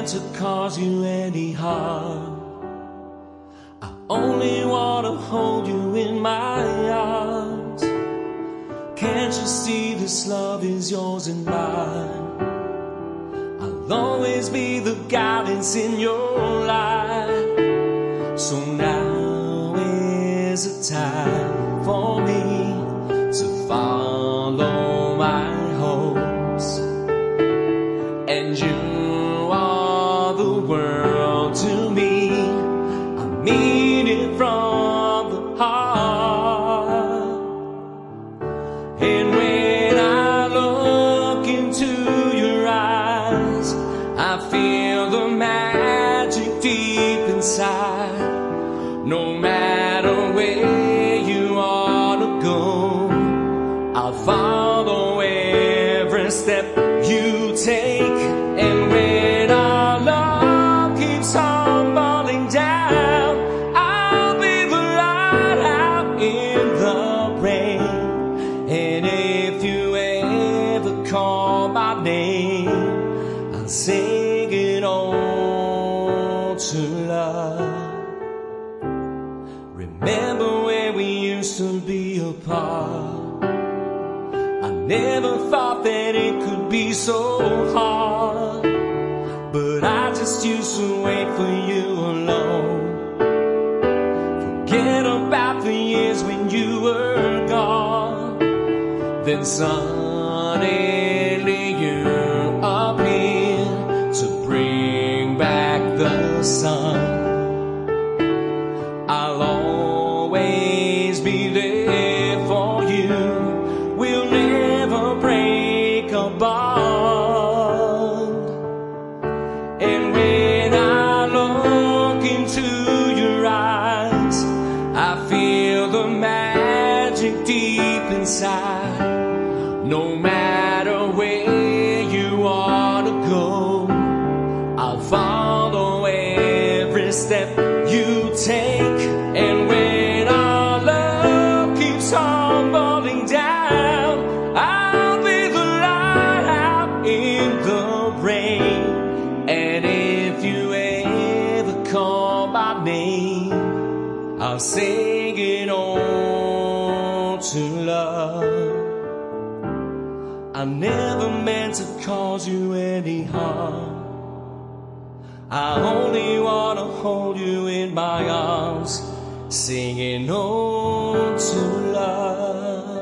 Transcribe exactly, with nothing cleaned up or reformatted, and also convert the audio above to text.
to cause you any harm. I only wanna hold you in my arms. Can't you see this love is yours and mine? I'll always be the guidance in your life. So now is the time for me to follow my hopes. And you are the world to me. I mean it from the heart. And when I look into your eyes, I feel the magic deep inside. No matter where you wanna go, I'll follow every step you take. And when our love keeps tumbling down, I'll be the light out in the rain. And if you ever call my name, I'll sing it all to love. Remember when we used to be apart? I never thought that it could be so hard, but I just used to wait for you alone. Forget about the years when you were gone. Then suddenly you appear to bring back the sun. I'll always be there for you. We'll never break a bond. And when I look into your eyes, I feel the magic deep inside. No matter where you wanna go, I'll follow every step you take. And when our love keeps tumbling down, I'll be the light out in the rain. And if you ever call my name, I'll sing it all to love. I never meant to cause you any harm. I only wanna hold you in my arms, singing on to love.